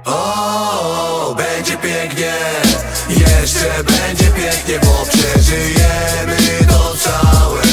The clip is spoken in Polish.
O, będzie pięknie, jeszcze będzie pięknie, bo przeżyjemy to całe.